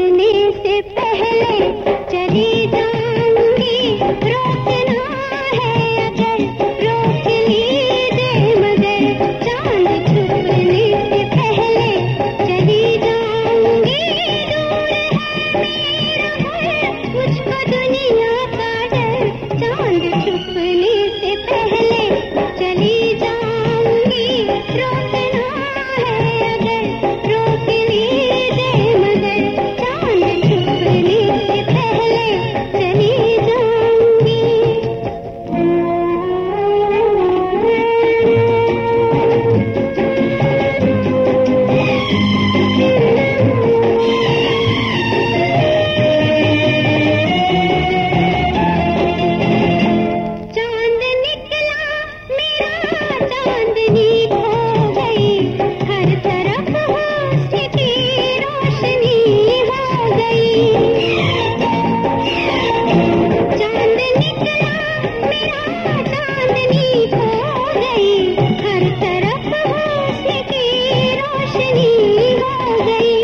छुपने से पहले चली जाऊंगी। रोकना है अगर रोक लीजिए, मगर चांद छुपने से पहले चली जाऊंगी। दूर है मेरा घर, मुझको दुनिया का डर, चांद छुपने से पहले चली जाऊंगी। रोकना है अगर रोक लीजिए, मगर चांद छुपने से पहले चली जाऊंगी। चांद निकला मेरा, चांदनी खो गई, हर तरफ हुस्न की रोशनी हो गई। चांद निकला मेरा, चांदनी खो गई, हर तरफ हुस्न की रोशनी हो गई।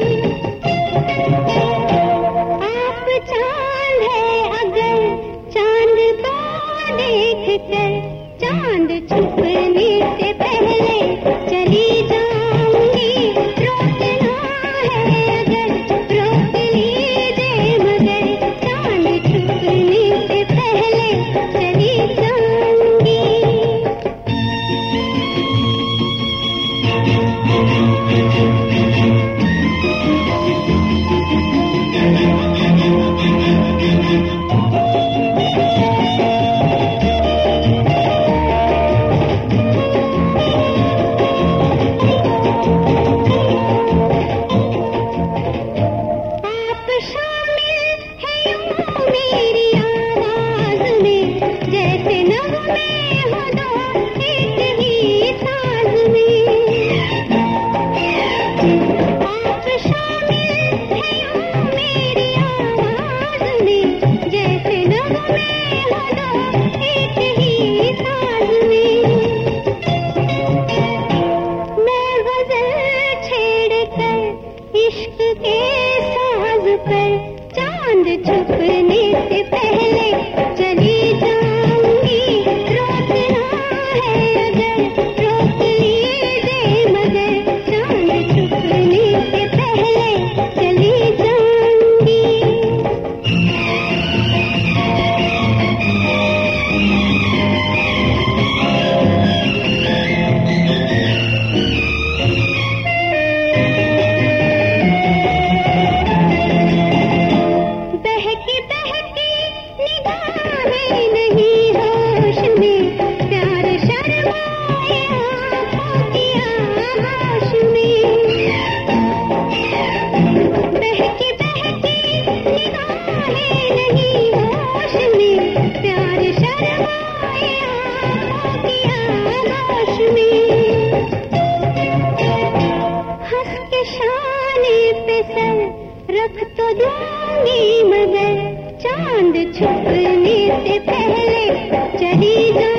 आप चांद है अगर चांद को देख कर चांद छुपने से पहले चली जाऊंगी। रोकना है अगर रोक लीजिए, मगर चांद छुपने से पहले चली जाऊंगी। आप शामिल हैं यूं मेरी आवाज में, जैसे नगमे हो दो एक ही साज में। आप शामिल हैं यूं मेरी आवाज में, जैसे नगमे हो दो एक ही साज में। मैं गजल छेड़ कर इश्क के साज पर चांद छुपने से पहले चली जाऊंगी। रोकना है अगर रोक लीजिए, मगर चांद छुपने से पहले चली जाऊंगी। बहकी बहकी निगाहें नहीं होश में, प्यार शर्माए आँखों की आगोश में। बहकी बहकी निगाहें नहीं होश में, प्यार शर्माए आँखों की आगोश में। हंस के शाने पे सर रख तो दूंगी, मगर चांद छुपने से पहले चली जा